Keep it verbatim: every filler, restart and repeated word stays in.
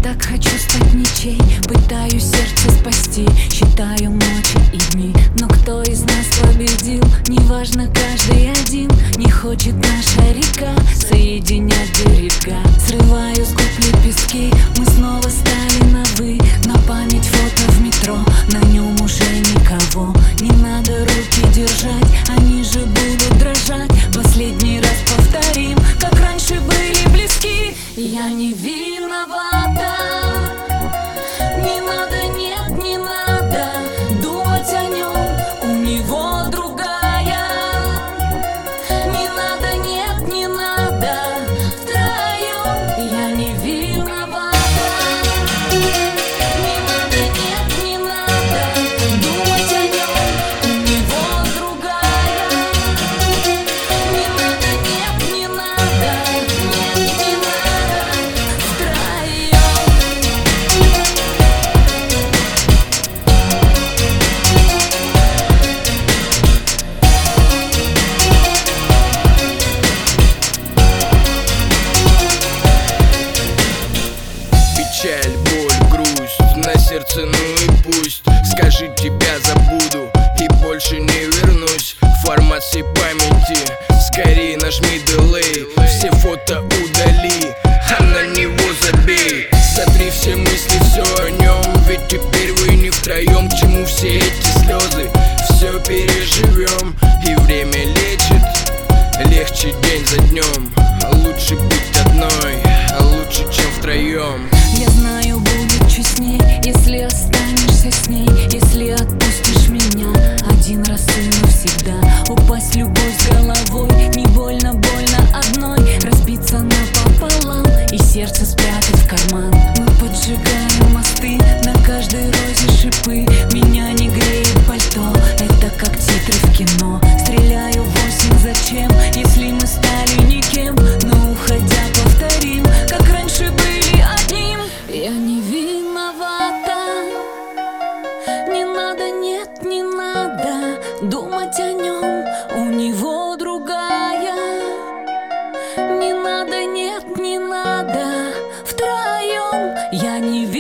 так хочу стать ничей, пытаюсь сердце спасти, считаю ночи и дни. Но кто из нас победил? Неважно, каждый один. Не хочет наша река соединять берега. Срываю с губ лепестки, мы снова стали на «вы». На память фото в метро, на нем уже никого. Не надо руки держать, они же будут дрожать. Последний раз повторим, как раньше были близки. Я не виновата. Не надо, нет, не надо думать о нем, у него другая. Не надо, нет, не надо втроем. Я не виновата. Не надо, нет, не надо думать о нем, у него другая. Не надо, нет, не надо, нет, не надо втроем. Печаль, боль, грусть на сердце, ну и пусть. Скажи, тебя забуду и больше не вернусь. Формат всей памяти, скорее нажми delay. Все фото удали, а на него забей. Сотри все мысли, все о нем, ведь теперь вы не втроем. К чему все эти слезы? Все переживем, и время лечит. Легче день за днем, а лучше быть одной, а лучше, чем втроем. Я знаю, будет честней, если останешься с ней, если отпустишь меня один раз и навсегда. Упасть любовь с головой, не больно, больно одной. Разбиться напополам и сердце спрятать в карман. Мы поджигаем мосты, на каждой розе шипы. Меня не греет пальто, это как титры в кино. Стреляю в осень, зачем, если мы стали никем? Но уходя повторим, как раньше были одним. Я не виновата. Не надо, нет, не надо думать о нем, у него другая. Не надо, нет, не надо втроем. Я не виновата.